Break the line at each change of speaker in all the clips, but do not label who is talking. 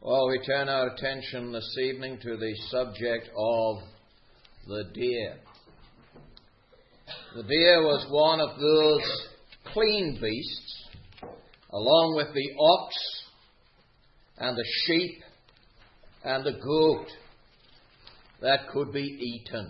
Well, we turn our attention this evening to the subject of the deer. The deer was one of those clean beasts, along with the ox and the sheep and the goat, that could be eaten.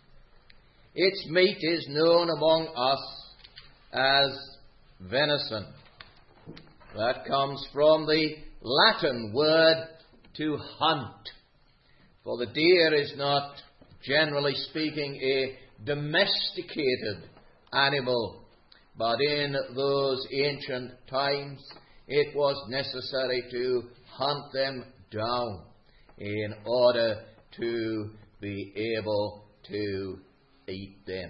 Its meat is known among us as venison. That comes from the Latin word to hunt. For the deer is not, generally speaking, a domesticated animal, but in those ancient times it was necessary to hunt them down in order to be able to eat them.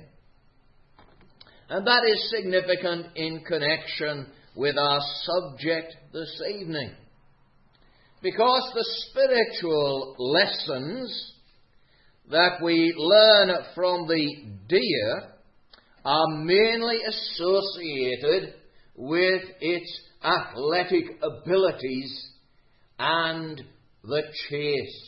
And that is significant in connection with our subject this evening, because the spiritual lessons that we learn from the deer are mainly associated with its athletic abilities and the chase.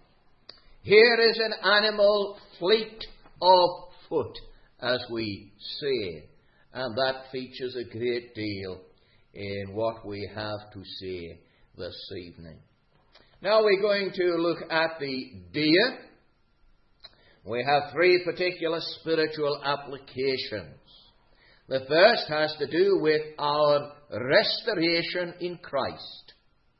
Here is an animal fleet of foot, as we say, and that features a great deal in what we have to say this evening. Now we're going to look at the deer. We have three particular spiritual applications. The first has to do with our restoration in Christ.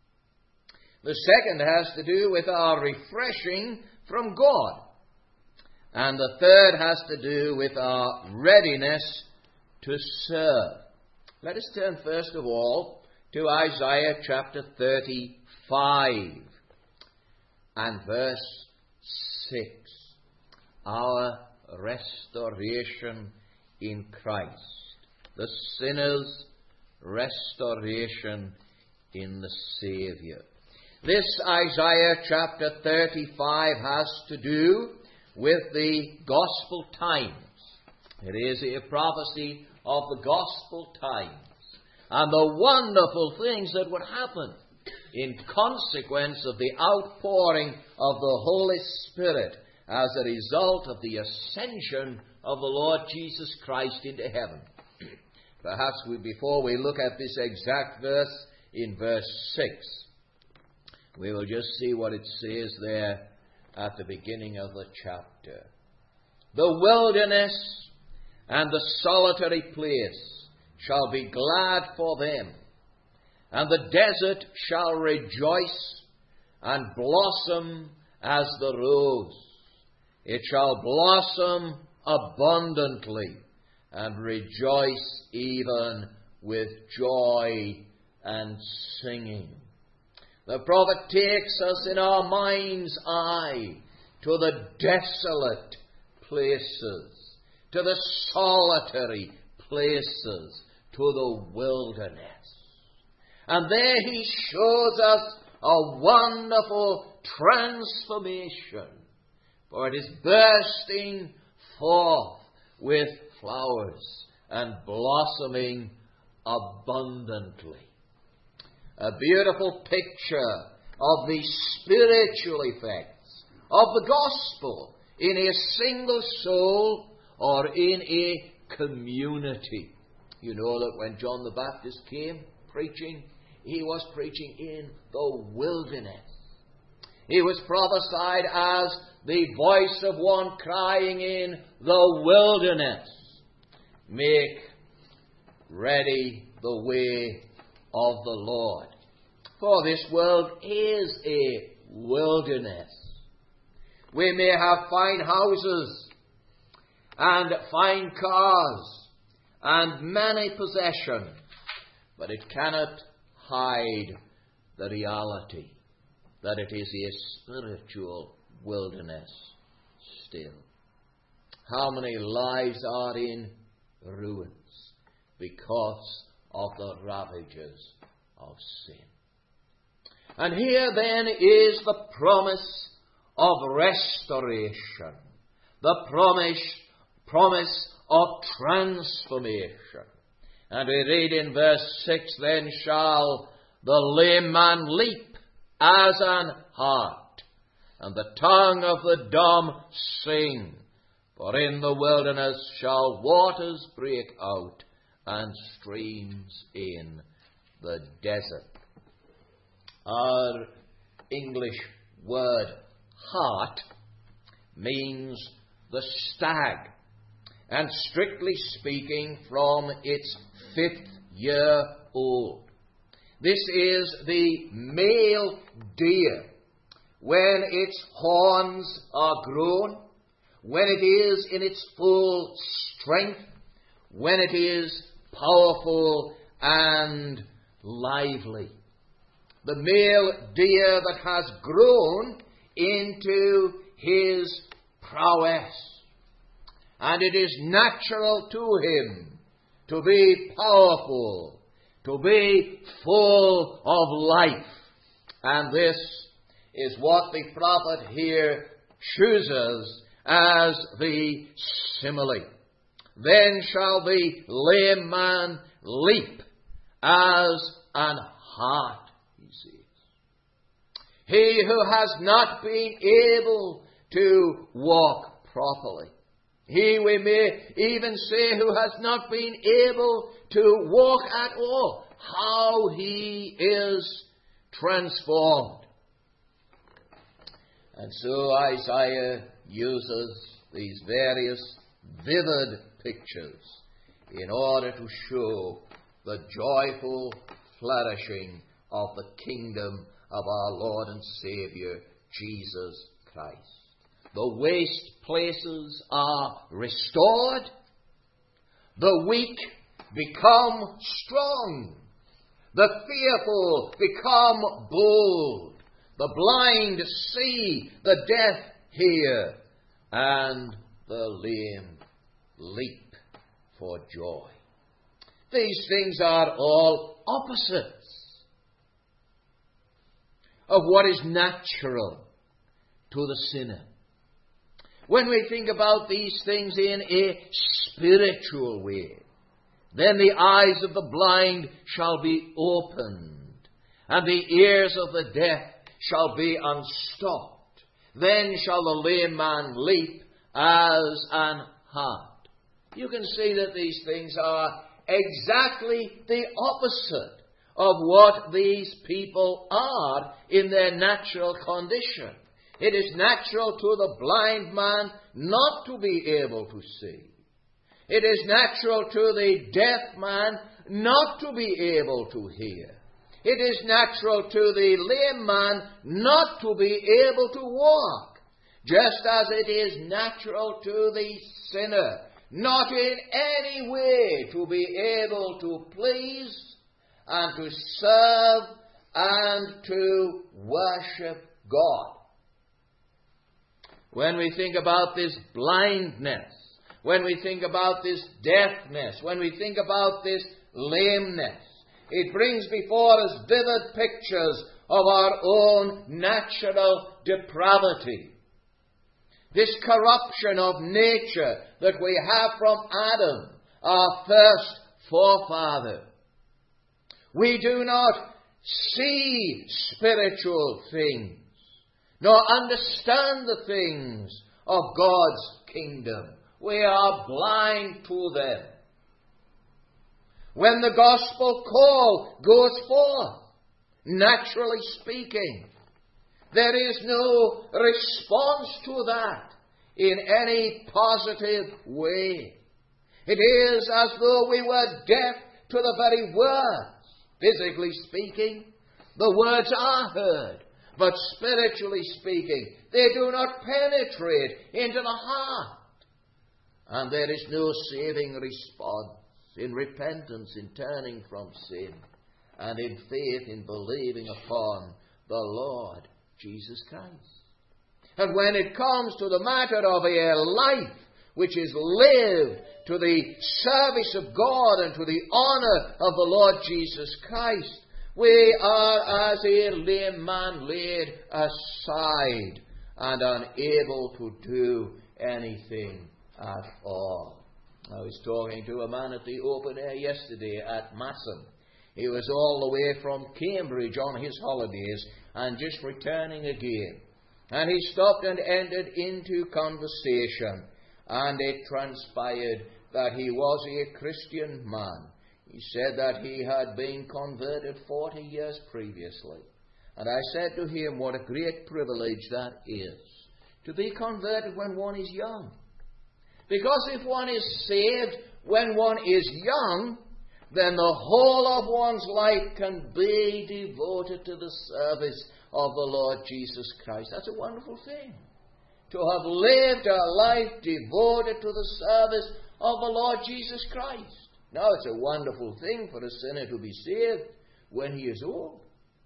The second has to do with our refreshing from God. And the third has to do with our readiness to serve. Let us turn first of all to Isaiah chapter 35 and verse 6. Our restoration in Christ. The sinner's restoration in the Saviour. This Isaiah chapter 35 has to do with the gospel times. It is a prophecy of the gospel times and the wonderful things that would happen in consequence of the outpouring of the Holy Spirit as a result of the ascension of the Lord Jesus Christ into heaven. Perhaps before we look at this exact verse, in verse 6, we will just see what it says there at the beginning of the chapter. The wilderness and the solitary place shall be glad for them, and the desert shall rejoice and blossom as the rose. It shall blossom abundantly and rejoice even with joy and singing. The prophet takes us in our mind's eye to the desolate places, to the solitary places, to the wilderness. And there he shows us a wonderful transformation, for it is bursting forth with flowers and blossoming abundantly. A beautiful picture of the spiritual effects of the gospel in a single soul or in a community. You know that when John the Baptist came preaching, he was preaching in the wilderness. He was prophesied as the voice of one crying in the wilderness, make ready the way of the Lord. For this world is a wilderness. We may have fine houses and fine cars and many possessions, but it cannot hide the reality that it is a spiritual wilderness still. How many lives are in ruins because of the ravages of sin? And here then is the promise of restoration, the promise of transformation. And we read in verse 6, then shall the lame man leap as an hart, and the tongue of the dumb sing. For in the wilderness shall waters break out, and streams in the desert. Our English word hart means the stag, and strictly speaking from its 5th year old. This is the male deer when its horns are grown, when it is in its full strength, when it is powerful and lively. The male deer that has grown into his prowess. And it is natural to him to be powerful, to be full of life. And this is what the prophet here chooses as the simile. Then shall the lame man leap as an hart, he says. He who has not been able to walk properly. He, we may even say, who has not been able to walk at all, how he is transformed. And so Isaiah uses these various vivid pictures in order to show the joyful flourishing of the kingdom of our Lord and Saviour, Jesus Christ. The waste places are restored. The weak become strong. The fearful become bold. The blind see, the deaf hear, and the lame leap for joy. These things are all opposites of what is natural to the sinner. When we think about these things in a spiritual way, then the eyes of the blind shall be opened, and the ears of the deaf shall be unstopped. Then shall the lame man leap as an hart. You can see that these things are exactly the opposite of what these people are in their natural condition. It is natural to the blind man not to be able to see. It is natural to the deaf man not to be able to hear. It is natural to the lame man not to be able to walk, just as it is natural to the sinner not in any way to be able to please and to serve and to worship God. When we think about this blindness, when we think about this deafness, when we think about this lameness, it brings before us vivid pictures of our own natural depravity. This corruption of nature that we have from Adam, our first forefather. We do not see spiritual things, nor understand the things of God's kingdom. We are blind to them. When the gospel call goes forth, naturally speaking, there is no response to that in any positive way. It is as though we were deaf to the very words. Physically speaking, the words are heard, but spiritually speaking, they do not penetrate into the heart. And there is no saving response in repentance, in turning from sin, and in faith in believing upon the Lord Jesus Christ. And when it comes to the matter of a life which is lived to the service of God and to the honor of the Lord Jesus Christ, we are as a lame man laid aside and unable to do anything at all. I was talking to a man at the open air yesterday at Massam. He was all the way from Cambridge on his holidays and just returning again. And he stopped and entered into conversation, and it transpired that he was a Christian man. He said that he had been converted 40 years previously. And I said to him, what a great privilege that is, to be converted when one is young. Because if one is saved when one is young, then the whole of one's life can be devoted to the service of the Lord Jesus Christ. That's a wonderful thing, to have lived a life devoted to the service of the Lord Jesus Christ. Now, it's a wonderful thing for a sinner to be saved when he is old.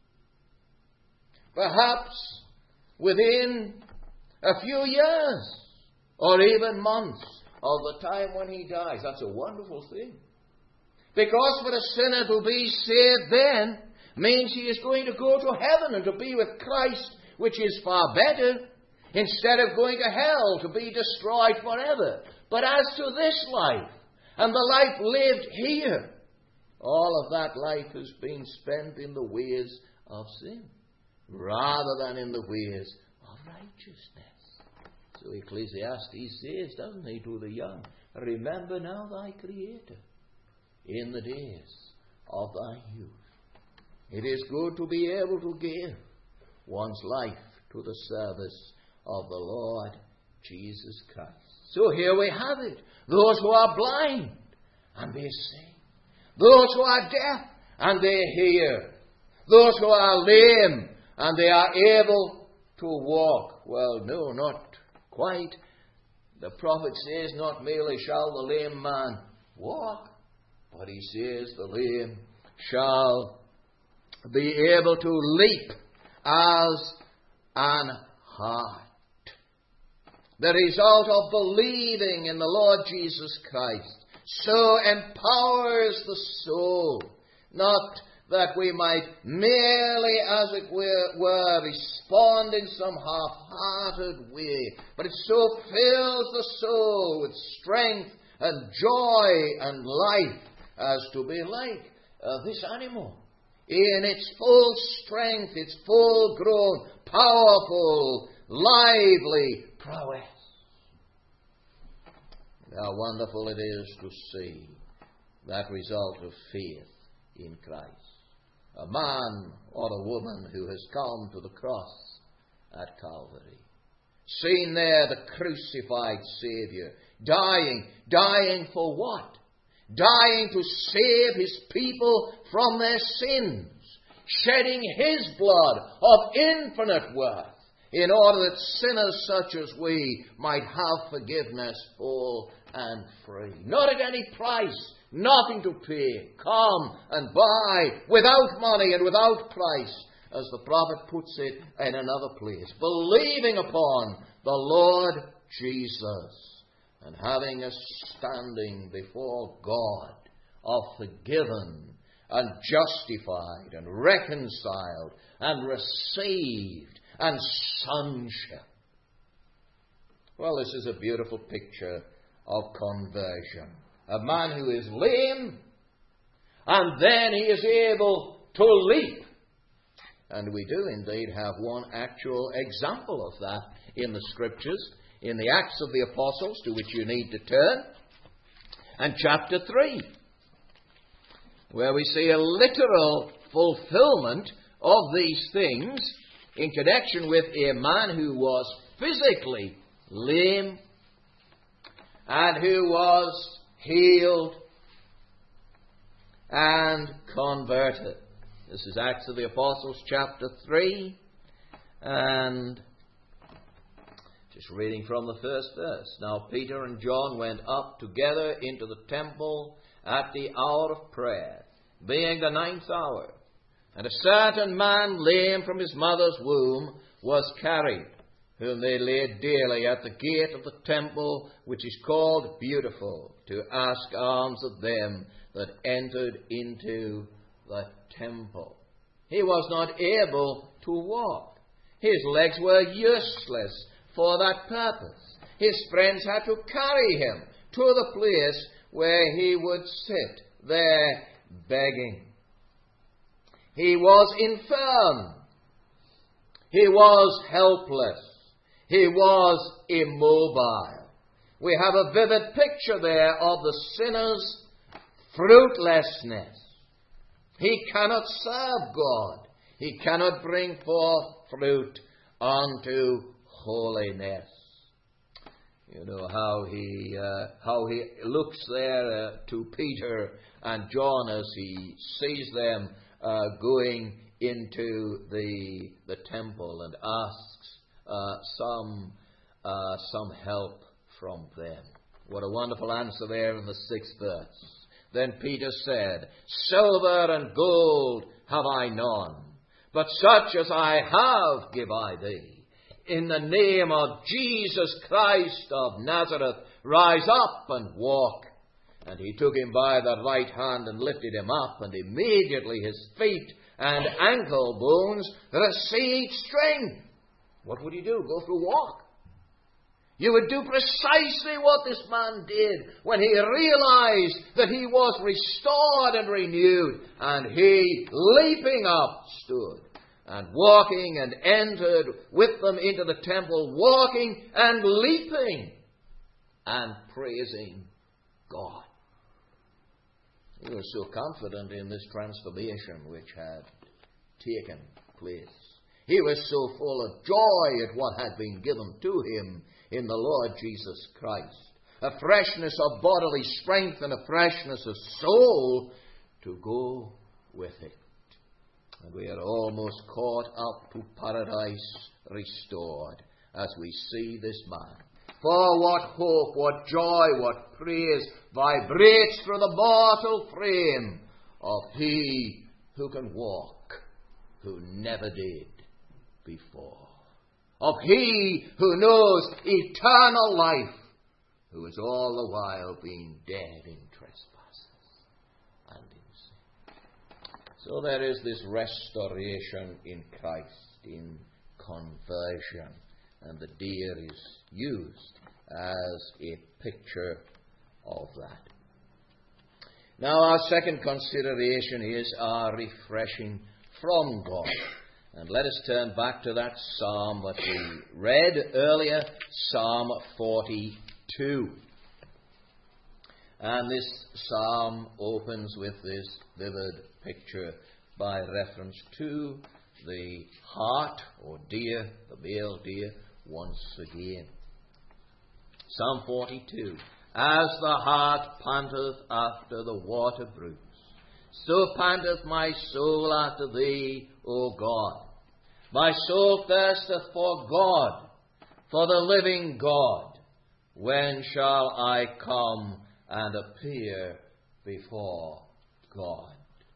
Perhaps within a few years or even months of the time when he dies. That's a wonderful thing. Because for a sinner to be saved then means he is going to go to heaven and to be with Christ, which is far better, instead of going to hell to be destroyed forever. But as to this life, and the life lived here, all of that life has been spent in the ways of sin, rather than in the ways of righteousness. So Ecclesiastes says, doesn't he, to the young, remember now thy Creator in the days of thy youth. It is good to be able to give one's life to the service of the Lord Jesus Christ. So here we have it. Those who are blind, and they see. Those who are deaf, and they hear. Those who are lame, and they are able to walk. Well, no, not quite. The prophet says, not merely shall the lame man walk, but he says the lame shall be able to leap as an hart. The result of believing in the Lord Jesus Christ so empowers the soul, not that we might merely, as it were, respond in some half-hearted way, but it so fills the soul with strength and joy and life as to be like this animal in its full strength, its full-grown, powerful, lively prowess. How wonderful it is to see that result of faith in Christ. A man or a woman who has come to the cross at Calvary, seen there the crucified Saviour, dying for what? Dying to save his people from their sins, shedding his blood of infinite worth, in order that sinners such as we might have forgiveness full and free. Not at any price, nothing to pay. Come and buy without money and without price, as the prophet puts it in another place. Believing upon the Lord Jesus, and having a standing before God of forgiven and justified and reconciled and received and sonship. Well, this is a beautiful picture of conversion. A man who is lame, and then he is able to leap. And we do indeed have one actual example of that in the Scriptures, in the Acts of the Apostles, to which you need to turn, and chapter 3, where we see a literal fulfillment of these things in connection with a man who was physically lame and who was healed and converted. This is Acts of the Apostles, chapter 3, and just reading from the first verse. Now Peter and John went up together into the temple at the hour of prayer, being the 9th hour. And a certain man, lame from his mother's womb, was carried, whom they laid daily at the gate of the temple, which is called Beautiful, to ask alms of them that entered into the temple. He was not able to walk. His legs were useless for that purpose. His friends had to carry him to the place where he would sit there begging. He was infirm. He was helpless. He was immobile. We have a vivid picture there of the sinner's fruitlessness. He cannot serve God. He cannot bring forth fruit unto holiness. You know how he looks there to Peter and John as he sees them going into the temple and asks some help from them. What a wonderful answer there in the 6th verse. Then Peter said, "Silver and gold have I none, but such as I have give I thee. In the name of Jesus Christ of Nazareth, rise up and walk." And he took him by the right hand and lifted him up, and immediately his feet and ankle bones received strength. What would he do? Go for a walk? You would do precisely what this man did when he realized that he was restored and renewed. And he, leaping up, stood and walking and entered with them into the temple, walking and leaping and praising God. He was so confident in this transformation which had taken place. He was so full of joy at what had been given to him in the Lord Jesus Christ. A freshness of bodily strength and a freshness of soul to go with it. And we are almost caught up to paradise restored as we see this man. For what hope, what joy, what praise vibrates through the mortal frame of he who can walk, who never did before. Of he who knows eternal life, who has all the while been dead in trespasses and in sin. So there is this restoration in Christ, in conversion, and the deer is used as a picture of that. Now our second consideration is our refreshing from God. And let us turn back to that psalm that we read earlier, Psalm 42. And this psalm opens with this vivid picture by reference to the hart or deer, the male deer, once again. Psalm 42. As the hart panteth after the water brooks, so panteth my soul after thee, O God. My soul thirsteth for God, for the living God. When shall I come and appear before God?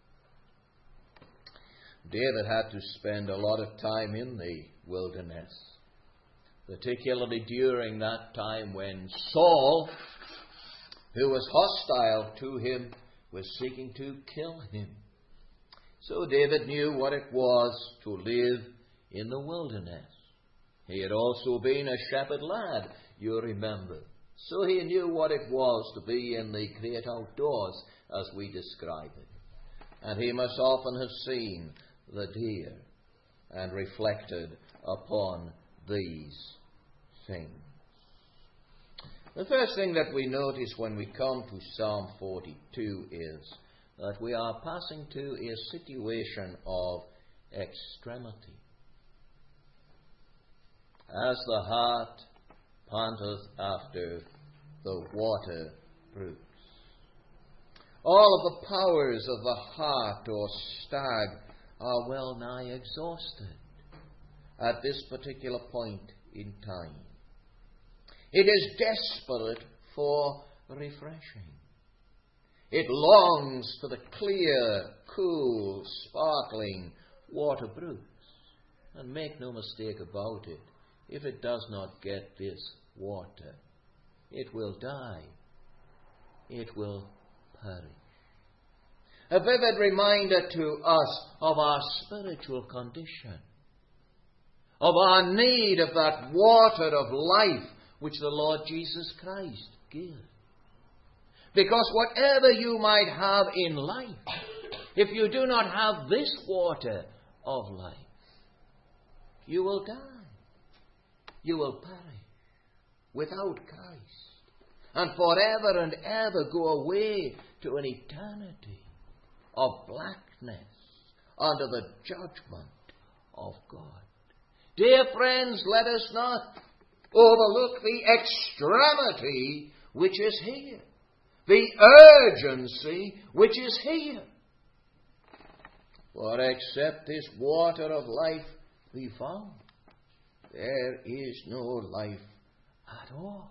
David had to spend a lot of time in the wilderness, particularly during that time when Saul, who was hostile to him, was seeking to kill him. So David knew what it was to live in the wilderness. He had also been a shepherd lad, you remember. So he knew what it was to be in the great outdoors, as we describe it. And he must often have seen the deer and reflected upon these things. The first thing that we notice when we come to Psalm 42 is that we are passing to a situation of extremity. As the hart panteth after the water brooks. All of the powers of the hart or stag are well nigh exhausted at this particular point in time. It is desperate for refreshing. It longs for the clear, cool, sparkling water brooks. And make no mistake about it, if it does not get this water, it will die. It will perish. A vivid reminder to us of our spiritual condition, of our need of that water of life which the Lord Jesus Christ gives. Because whatever you might have in life, if you do not have this water of life, you will die. You will perish without Christ, and forever and ever go away to an eternity of blackness under the judgment of God. Dear friends, let us not overlook the extremity which is here, the urgency which is here. For except this water of life be found, there is no life at all.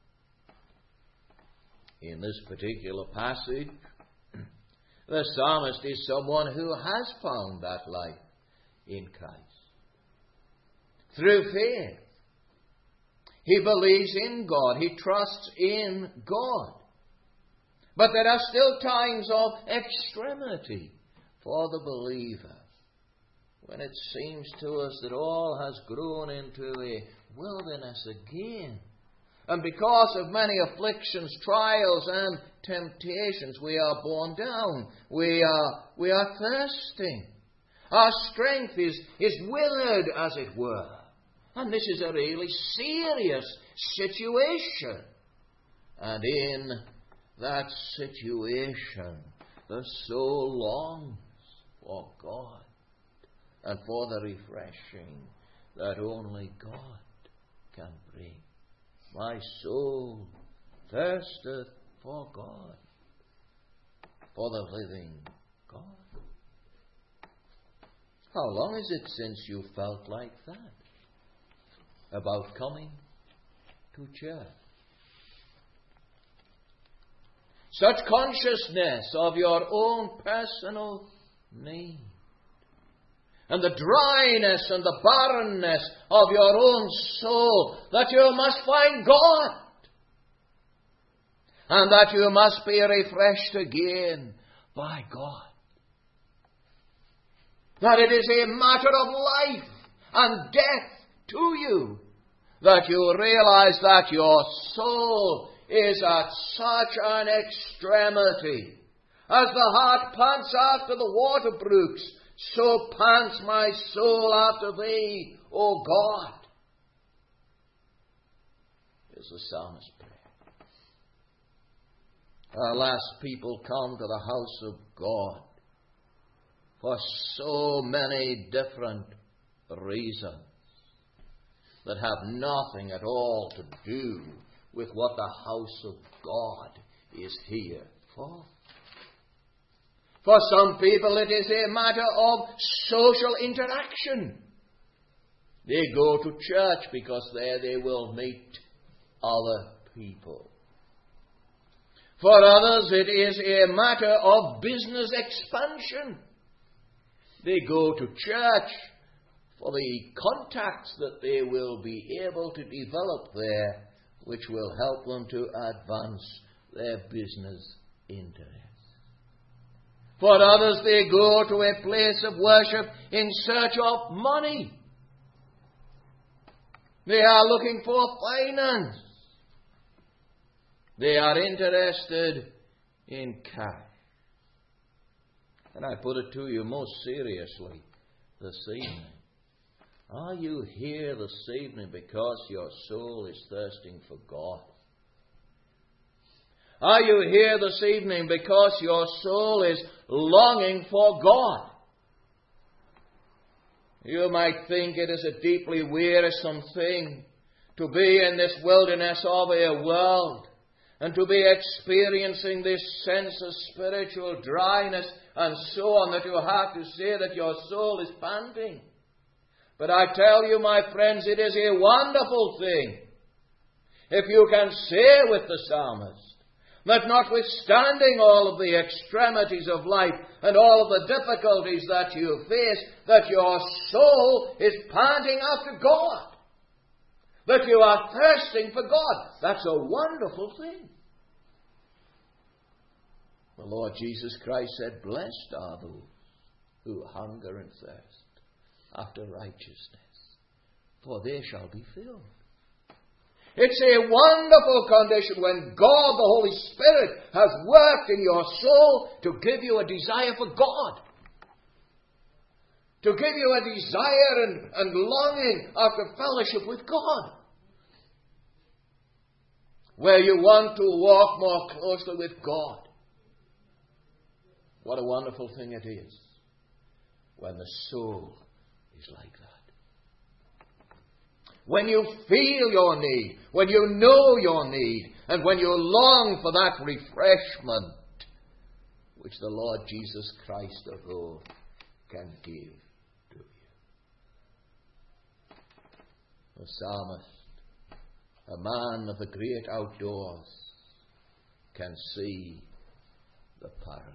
In this particular passage, the psalmist is someone who has found that life in Christ. Through faith, he believes in God. He trusts in God. But there are still times of extremity for the believer, when it seems to us that all has grown into a wilderness again. And because of many afflictions, trials, and temptations, we are borne down. We are thirsting. Our strength is withered, as it were. And this is a really serious situation. And in that situation, the soul longs for God and for the refreshing that only God can bring. My soul thirsteth for God, for the living God. How long is it since you felt like that about coming to church? Such consciousness of your own personal need, and the dryness and the barrenness of your own soul, that you must find God, and that you must be refreshed again by God. That it is a matter of life and death to you, that you realize that your soul is at such an extremity. As the hart pants after the water brooks, so pants my soul after thee, O God. Is the psalmist's prayer. Alas, people come to the house of God for so many different reasons that have nothing at all to do with what the house of God is here for. For some people it is a matter of social interaction. They go to church because there they will meet other people. For others it is a matter of business expansion. They go to church for the contacts that they will be able to develop there, which will help them to advance their business interests. For others, they go to a place of worship in search of money. They are looking for finance. They are interested in cash. And I put it to you most seriously this evening. Are you here this evening because your soul is thirsting for God? Are you here this evening because your soul is longing for God? You might think it is a deeply wearisome thing to be in this wilderness of a world and to be experiencing this sense of spiritual dryness and so on, that you have to say that your soul is panting. But I tell you, my friends, it is a wonderful thing if you can say with the psalmist that notwithstanding all of the extremities of life and all of the difficulties that you face, that your soul is panting after God, that you are thirsting for God. That's a wonderful thing. The Lord Jesus Christ said, "Blessed are those who hunger and thirst after righteousness, for they shall be filled." It's a wonderful condition when God, the Holy Spirit, has worked in your soul to give you a desire for God. To give you a desire and longing after fellowship with God. Where you want to walk more closely with God. What a wonderful thing it is when the soul is like that. When you feel your need, when you know your need, and when you long for that refreshment which the Lord Jesus Christ of old can give to you. The psalmist, a man of the great outdoors, can see the parallel.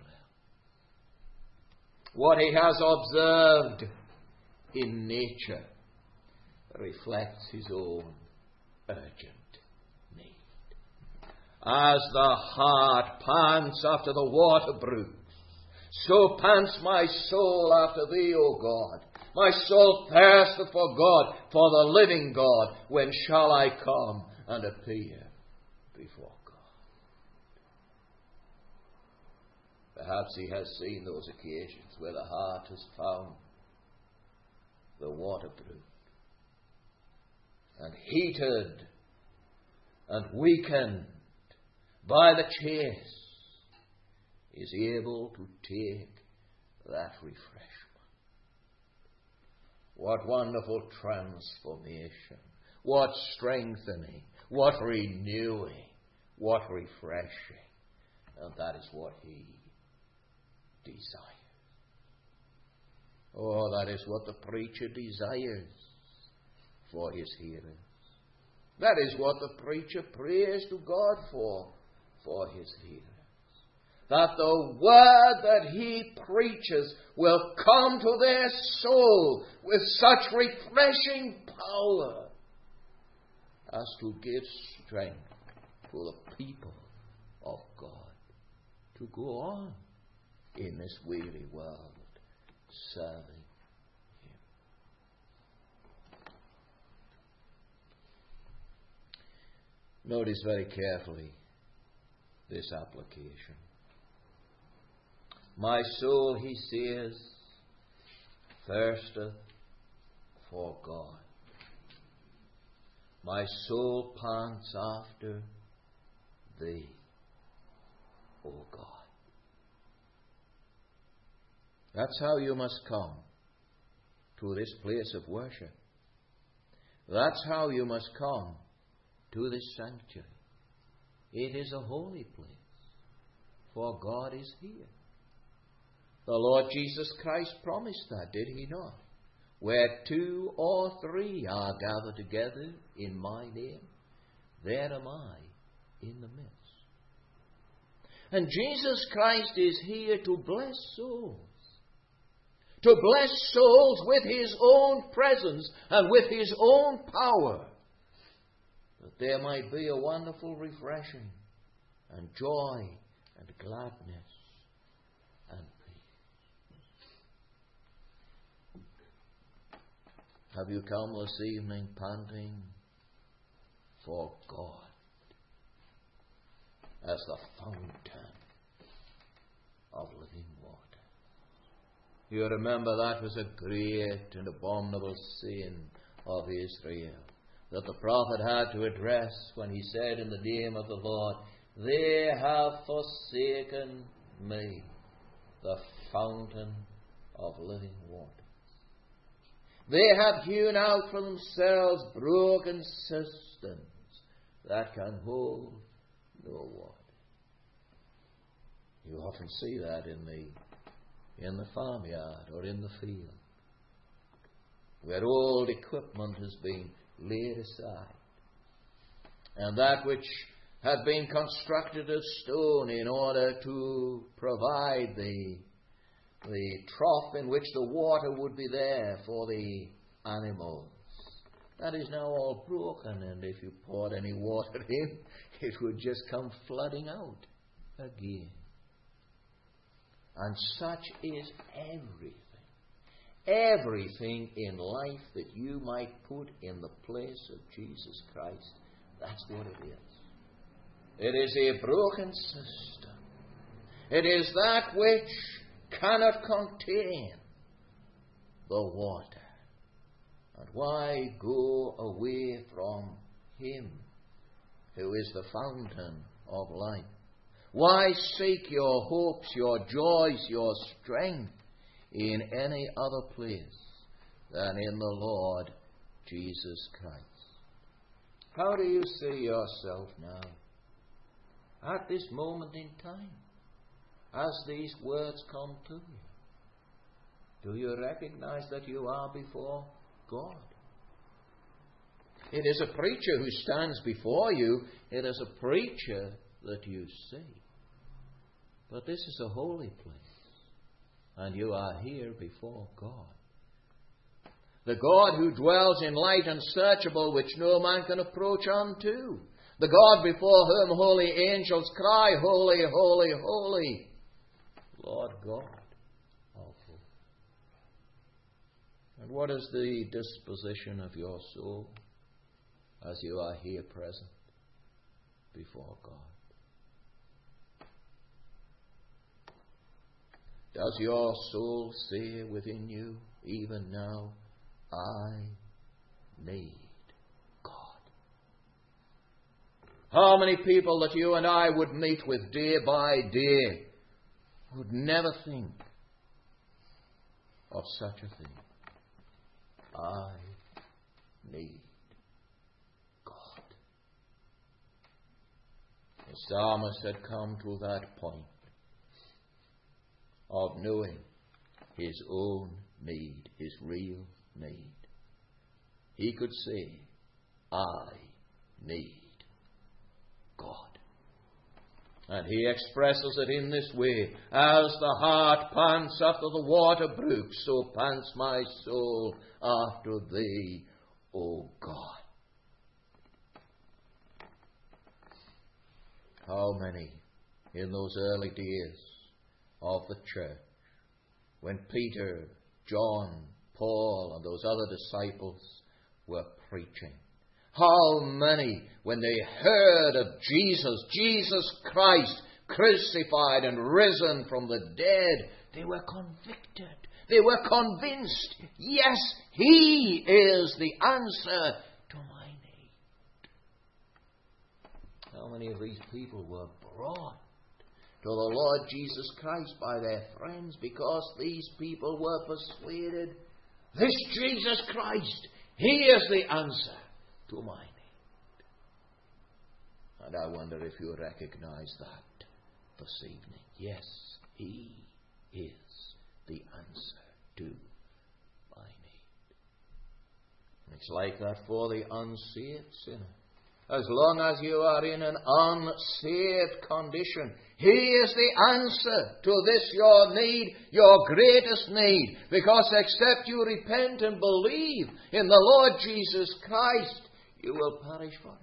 What he has observed in nature reflects his own urgent need. As the hart pants after the water brooks, so pants my soul after thee, O God. My soul thirsteth for God, for the living God. When shall I come and appear before God? Perhaps he has seen those occasions where the hart has found the water brook, and heated and weakened by the chase, is able to take that refreshment. What wonderful transformation, what strengthening, what renewing, what refreshing. And that is what he desires. Oh, that is what the preacher desires for his hearers. That is what the preacher prays to God for his hearers. That the word that he preaches will come to their soul with such refreshing power as to give strength to the people of God to go on in this weary world serving. Notice very carefully this application. My soul, he says, thirsteth for God. My soul pants after thee, O God. That's how you must come to this place of worship. That's how you must come to this sanctuary. It is a holy place, for God is here. The Lord Jesus Christ promised that, did he not? Where 2 or 3 are gathered together in my name, there am I in the midst. And Jesus Christ is here to bless souls. To bless souls with his own presence and with his own power, that there might be a wonderful refreshing and joy and gladness and peace. Have you come this evening panting for God as the fountain of living water? You remember that was a great and abominable sin of Israel that the prophet had to address when he said in the name of the Lord, they have forsaken me, the fountain of living water. They have hewn out for themselves broken cisterns that can hold no water. You often see that in the farmyard or in the field, where old equipment has been laid aside, and that which had been constructed of stone in order to provide the trough in which the water would be there for the animals, that is now all broken, and if you poured any water in, it would just come flooding out again. And such is everything. Everything in life that you might put in the place of Jesus Christ That's what it is. It is a broken system. It is that which cannot contain the water. And why go away from Him who is the fountain of life? Why seek your hopes, your joys, your strength in any other place than in the Lord Jesus Christ? How do you see yourself now, at this moment in time, as these words come to you? Do you recognize that you are before God? It is a preacher who stands before you. It is a preacher that you see. But this is a holy place, and you are here before God. The God who dwells in light unsearchable, which no man can approach unto. The God before whom holy angels cry, Holy, holy, holy, Lord God of hosts. And what is the disposition of your soul as you are here present before God? Does your soul say within you, even now, I need God? How many people that you and I would meet with day by day would never think of such a thing? I need God. The psalmist had come to that point of knowing his own need, his real need. He could say, I need God. And he expresses it in this way: as the hart pants after the water brook, so pants my soul after thee, O God. How many in those early days of the church, when Peter, John, Paul, and those other disciples were preaching, how many, when they heard of Jesus Christ, crucified and risen from the dead, they were convicted. They were convinced, yes, He is the answer to my need. How many of these people were brought to the Lord Jesus Christ by their friends because these people were persuaded, this Jesus Christ, He is the answer to my need. And I wonder if you recognize that this evening. Yes, He is the answer to my need. It's like that for the unsaved sinner. As long as you are in an unsaved condition, He is the answer to this your need, your greatest need. Because except you repent and believe in the Lord Jesus Christ, you will perish forever.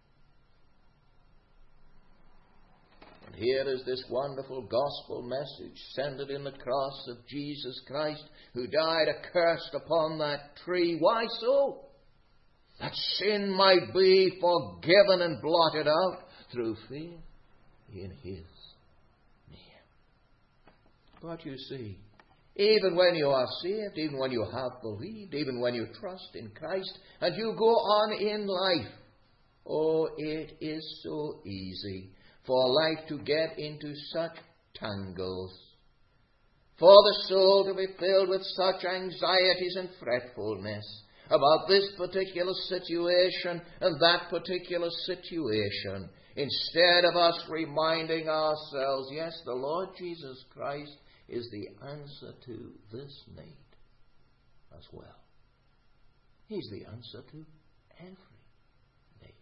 And here is this wonderful gospel message centered in the cross of Jesus Christ, who died accursed upon that tree. Why so? That sin might be forgiven and blotted out through faith in His name. But you see, even when you are saved, even when you have believed, even when you trust in Christ, and you go on in life, oh, it is so easy for life to get into such tangles, for the soul to be filled with such anxieties and fretfulness about this particular situation and that particular situation, instead of us reminding ourselves, yes, the Lord Jesus Christ is the answer to this need as well. He's the answer to every need.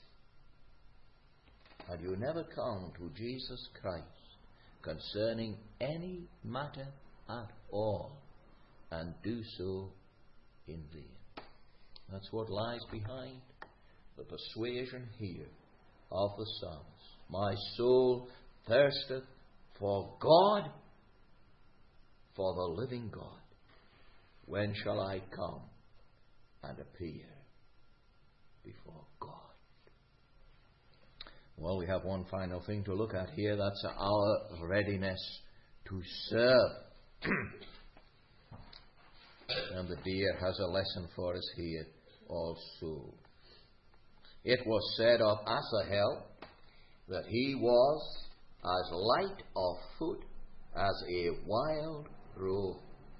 And you never come to Jesus Christ concerning any matter at all and do so in vain. That's what lies behind the persuasion here of the psalmist. My soul thirsteth for God, for the living God. When shall I come and appear before God? Well, we have one final thing to look at here. That's our readiness to serve. And the deer has a lesson for us here also. It was said of Asahel that he was as light of foot as a wild roe.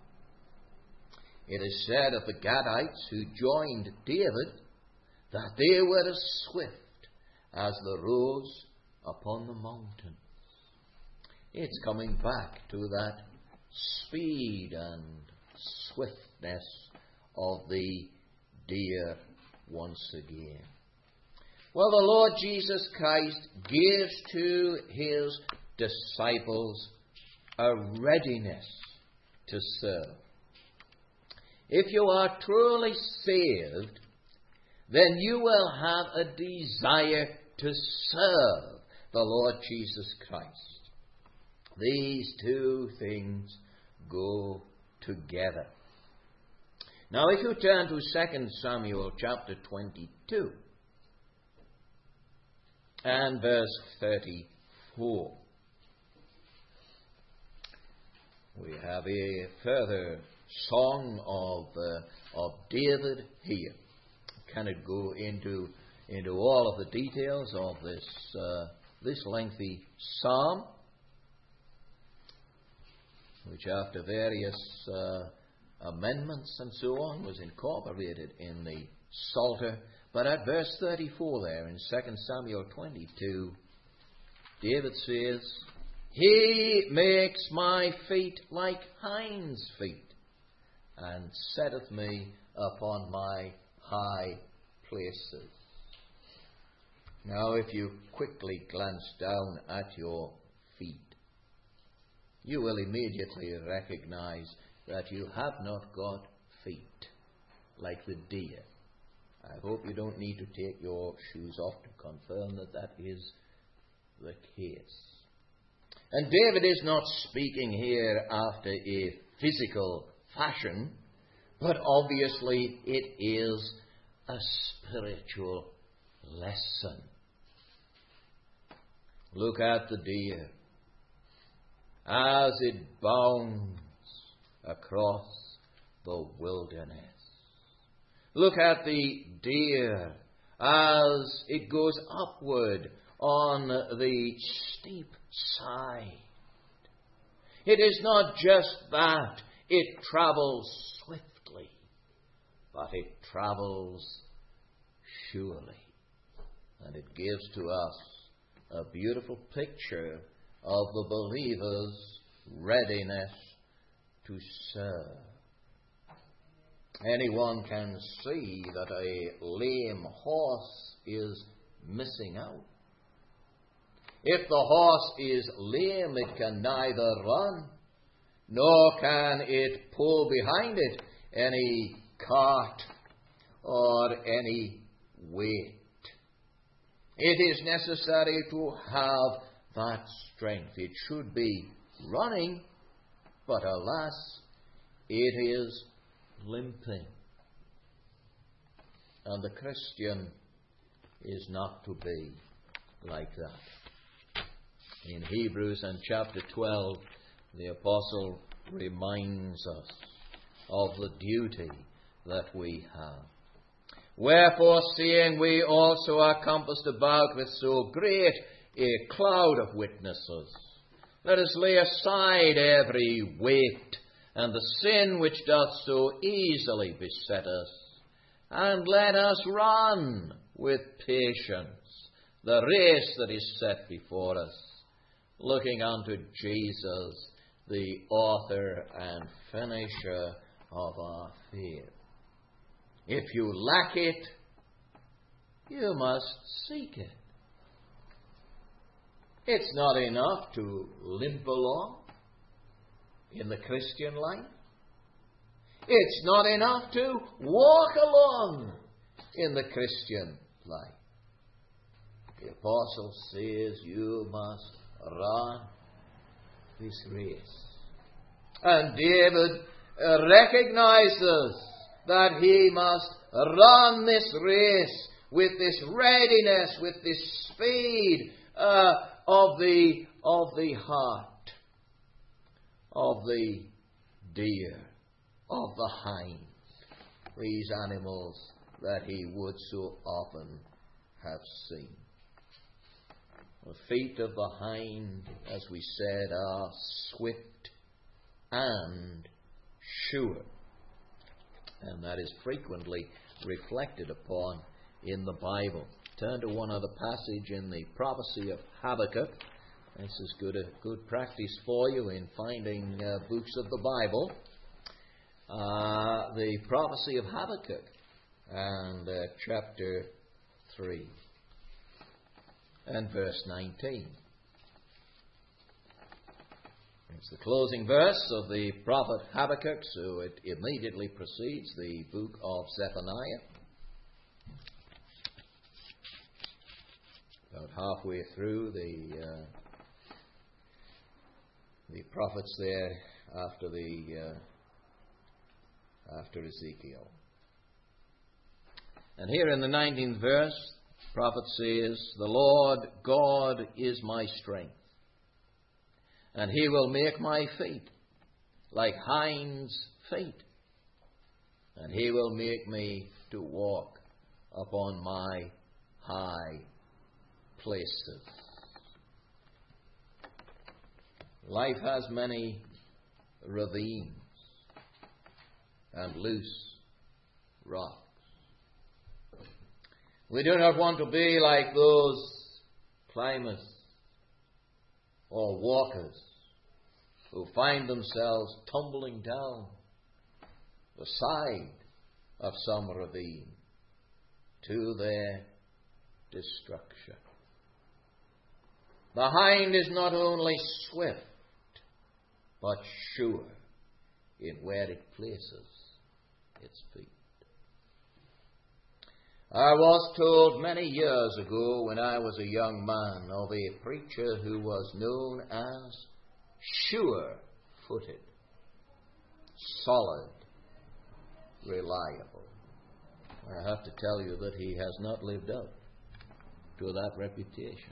It is said of the Gadites who joined David that they were as swift as the roes upon the mountains. It's coming back to that speed and swiftness of the deer once again. Well, the Lord Jesus Christ gives to his disciples a readiness to serve. If you are truly saved, then you will have a desire to serve the Lord Jesus Christ. These two things go together. Now, if you turn to 2 Samuel chapter 22 and verse 34, we have a further song of David here. I cannot go into all of the details of this lengthy psalm, which after various amendments and so on was incorporated in the Psalter. But at verse 34 there in 2 Samuel 22, David says, He makes my feet like hinds' feet, and setteth me upon my high places. Now, if you quickly glance down at your feet, you will immediately recognize that you have not got feet like the deer. I hope you don't need to take your shoes off to confirm that that is the case. And David is not speaking here after a physical fashion, but obviously it is a spiritual lesson. Look at the deer as it bounds across the wilderness. Look at the deer as it goes upward on the steep side. It is not just that it travels swiftly, but it travels surely. And it gives to us a beautiful picture of the believer's readiness to serve. Anyone can see that a lame horse is missing out. If the horse is lame, it can neither run, nor can it pull behind it any cart or any weight. It is necessary to have that strength. It should be running, but alas, it is limping. And the Christian is not to be like that. In Hebrews and chapter 12, the apostle reminds us of the duty that we have. Wherefore, seeing we also are compassed about with so great a cloud of witnesses, let us lay aside every weight and the sin which doth so easily beset us, and let us run with patience the race that is set before us, looking unto Jesus, the author and finisher of our faith. If you lack it, you must seek it. It's not enough to limp along in the Christian life. It's not enough to walk along in the Christian life. The apostle says you must run this race. And David recognizes that he must run this race with this readiness, with this speed of the hart, of the deer, of the hind, these animals that he would so often have seen. The feet of the hind, as we said, are swift and sure. And that is frequently reflected upon in the Bible. Turn to one other passage in the prophecy of Habakkuk. This is good practice for you in finding books of the Bible. The prophecy of Habakkuk and chapter 3 and verse 19. It's the closing verse of the prophet Habakkuk, so it immediately precedes the book of Zephaniah. About halfway through the prophets there after Ezekiel. And here in the 19th verse, the prophet says, "The Lord God is my strength, and he will make my feet like hinds' feet, and he will make me to walk upon my high places." Life has many ravines and loose rocks. We do not want to be like those climbers or walkers who find themselves tumbling down the side of some ravine to their destruction. The hind is not only swift, but sure in where it places its feet. I was told many years ago when I was a young man of a preacher who was known as sure-footed, solid, reliable. I have to tell you that he has not lived up to that reputation.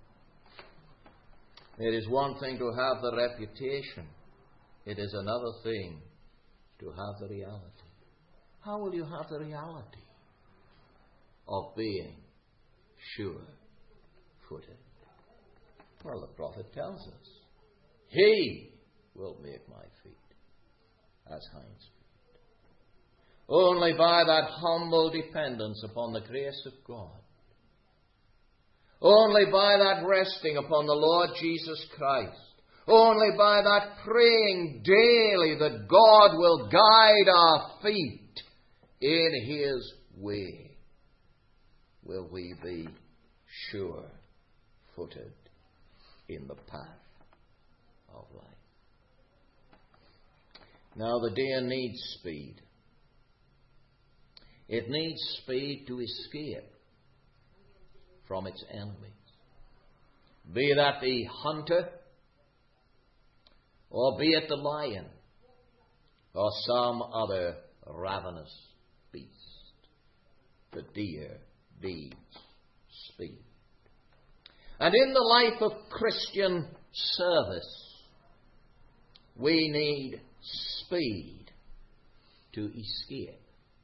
It is one thing to have the reputation. It is another thing to have the reality. How will you have the reality of being sure-footed? Well, the prophet tells us, he will make my feet as hinds' feet. Only by that humble dependence upon the grace of God, only by that resting upon the Lord Jesus Christ, only by that praying daily that God will guide our feet in his way, will we be sure-footed in the path of life. Now the deer needs speed. It needs speed to escape from its enemies. Be that the hunter, or be it the lion, or some other ravenous beast. The deer needs speed. And in the life of Christian service, we need speed to escape.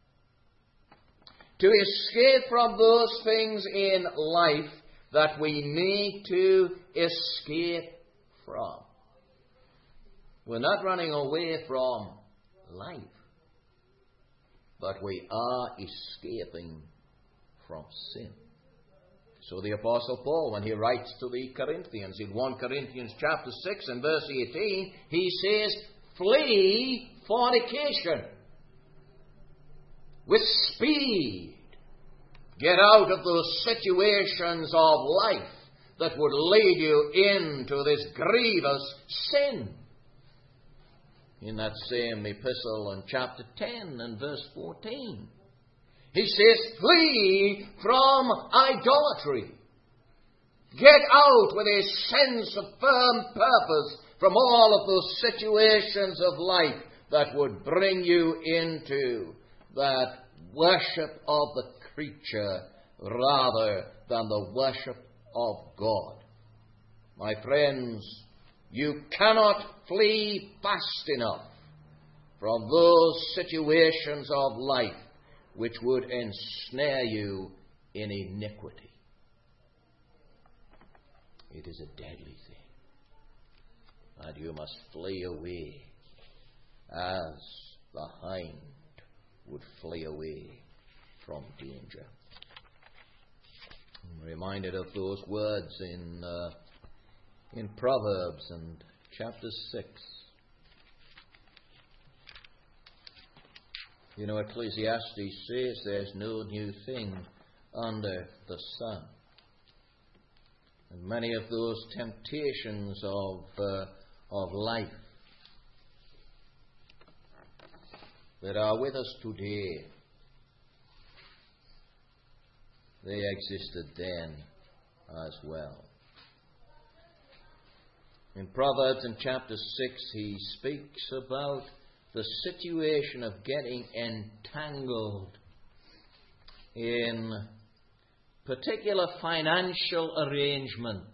To escape from those things in life that we need to escape from. We're not running away from life, but we are escaping from sin. So the Apostle Paul, when he writes to the Corinthians in 1 Corinthians chapter 6 and verse 18, he says, "Flee fornication. With speed, get out of those situations of life that would lead you into this grievous sin." In that same epistle in chapter 10 and verse 14, he says, "Flee from idolatry. Get out with a sense of firm purpose from all of those situations of life that would bring you into that worship of the creature rather than the worship of God. My friends, you cannot flee fast enough from those situations of life which would ensnare you in iniquity. It is a deadly thing, and you must flee away as the hind would flee away from danger. I'm reminded of those words in Proverbs and chapter 6. You know, Ecclesiastes says there's no new thing under the sun. And many of those temptations of life that are with us today, they existed then as well. In Proverbs in chapter 6, he speaks about the situation of getting entangled in particular financial arrangements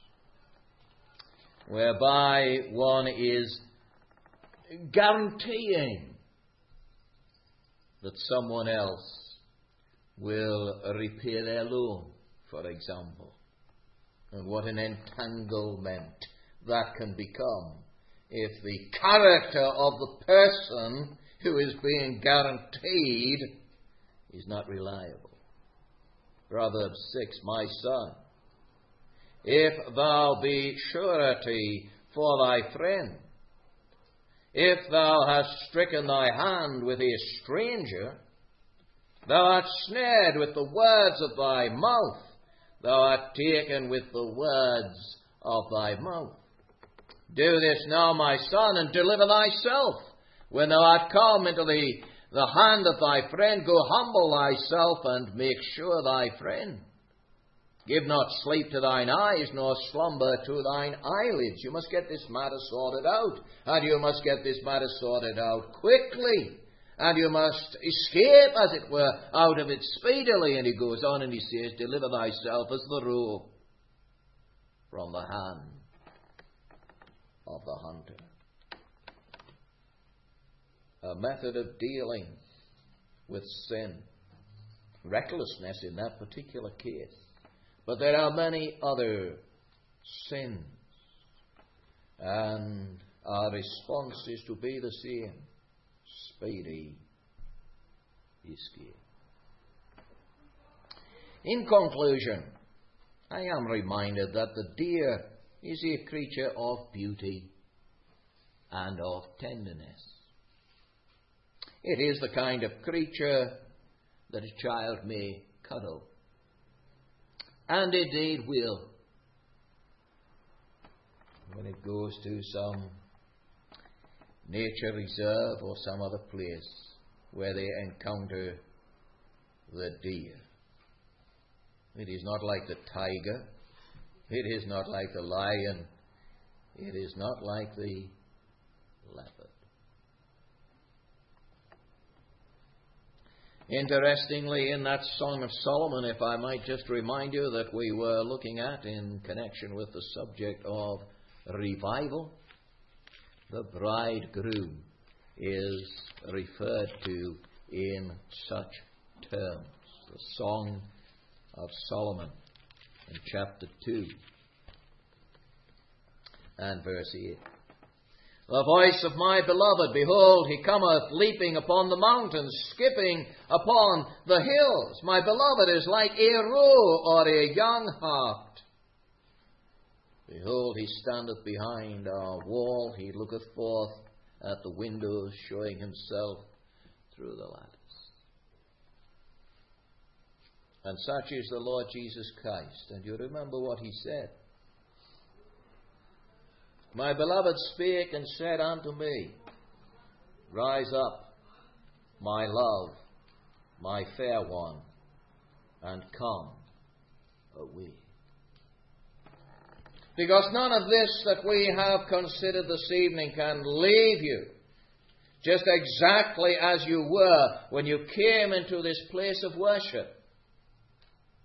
whereby one is guaranteeing that someone else will repay their loan, for example. And what an entanglement that can become if the character of the person who is being guaranteed is not reliable. Proverbs 6, my son, if thou be surety for thy friend, if thou hast stricken thy hand with a stranger, thou art snared with the words of thy mouth, thou art taken with the words of thy mouth. Do this now, my son, and deliver thyself. When thou art come into the hand of thy friend, go humble thyself and make sure thy friend. Give not sleep to thine eyes, nor slumber to thine eyelids. You must get this matter sorted out. And you must get this matter sorted out quickly. And you must escape, as it were, out of it speedily. And he goes on and he says, deliver thyself as the roe from the hand of the hunter. A method of dealing with sin. Recklessness in that particular case. But there are many other sins. And our response is to be the same. Speedy escape. In conclusion, I am reminded that the deer is a creature of beauty and of tenderness. It is the kind of creature that a child may cuddle, and indeed will, when it goes to some nature reserve or some other place where they encounter the deer. It is not like the tiger. It is not like the lion. It is not like the leopard. Interestingly, in that Song of Solomon, if I might just remind you that we were looking at in connection with the subject of revival, the bridegroom is referred to in such terms. The Song of Solomon in chapter 2 and verse 8. The voice of my beloved, behold, he cometh leaping upon the mountains, skipping upon the hills. My beloved is like a roe or a young hart. Behold, he standeth behind our wall, he looketh forth at the windows, showing himself through the lattice. And such is the Lord Jesus Christ. And you remember what he said. My beloved spake and said unto me, rise up, my love, my fair one, and come away. Because none of this that we have considered this evening can leave you just exactly as you were when you came into this place of worship.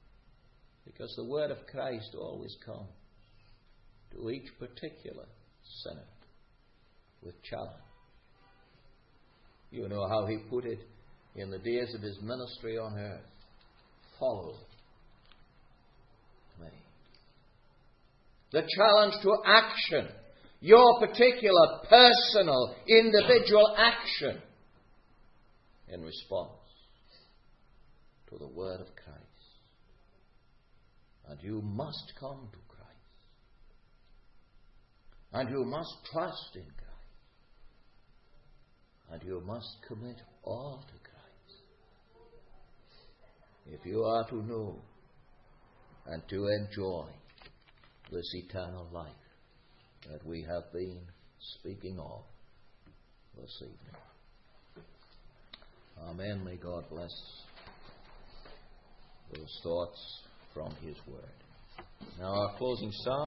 Because the word of Christ always comes to each particular sinner with challenge. You know how he put it in the days of his ministry on earth. Follow me. The challenge to action. Your particular, personal, individual action in response to the word of Christ. And you must come to Christ. And you must trust in Christ. And you must commit all to Christ. If you are to know and to enjoy this eternal life that we have been speaking of this evening. Amen. May God bless those thoughts from His Word. Now our closing psalm.